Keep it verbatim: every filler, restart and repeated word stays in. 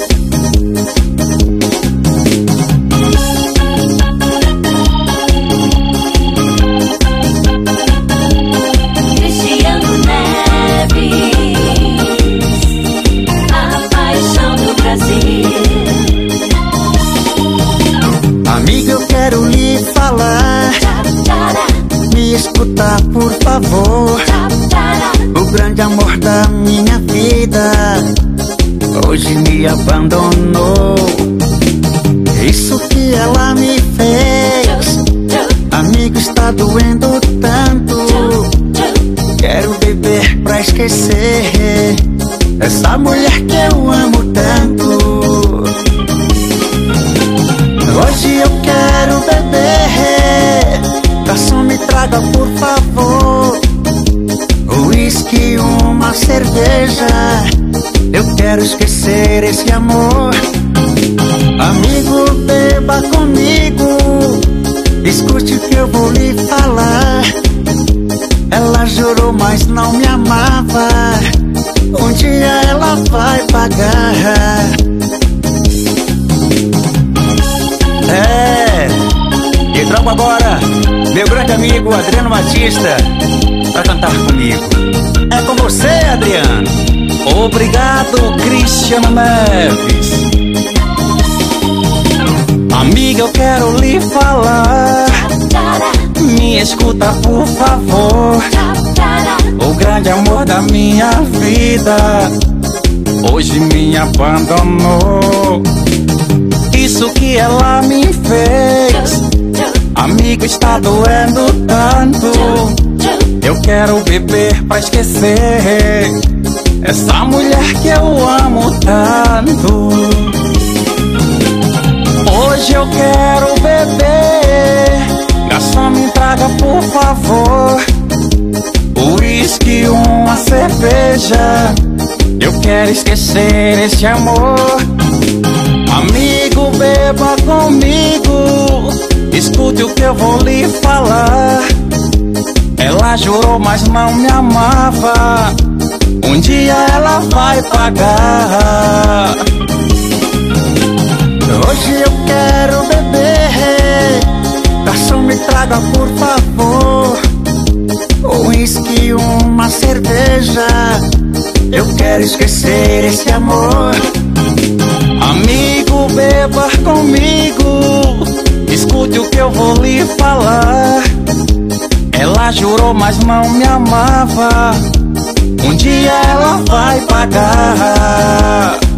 Cristiano Neves, a paixão do Brasil. Amigo, eu quero lhe falar, me escutar por favor. O grande amor da minha vida hoje me abandonou. Isso que ela me fez, amigo, está doendo tanto. Quero beber pra esquecer essa mulher que eu amo tanto. Hoje eu quero beber, garçom, me traga por favor um uísque, uma cerveja. Eu quero esquecer esse amor. Amigo, beba comigo, escute o que eu vou lhe falar. Ela jurou, mas não me amava. Um dia ela vai pagar. É, e trago agora meu grande amigo Adriano Batista pra cantar comigo. É com você, Adriano. Obrigado, Cristiano Neves. Amiga, eu quero lhe falar, me escuta por favor. O grande amor da minha vida hoje me abandonou. Isso que ela me fez, amigo, está doendo tanto. Eu quero beber pra esquecer essa mulher que eu amo tanto. Hoje eu quero beber, garçom, me traga por favor o uísque, uma cerveja. Eu quero esquecer esse amor. Amigo, beba comigo, escute o que eu vou lhe falar. Ela jurou, mas não me amava. Um dia ela vai pagar. Hoje eu quero beber, garçom, me traga por favor um uísque, uma cerveja. Eu quero esquecer esse amor. Amigo, beba comigo, escute o que eu vou lhe falar. Ela jurou, mas não me amava. Um dia ela vai pagar.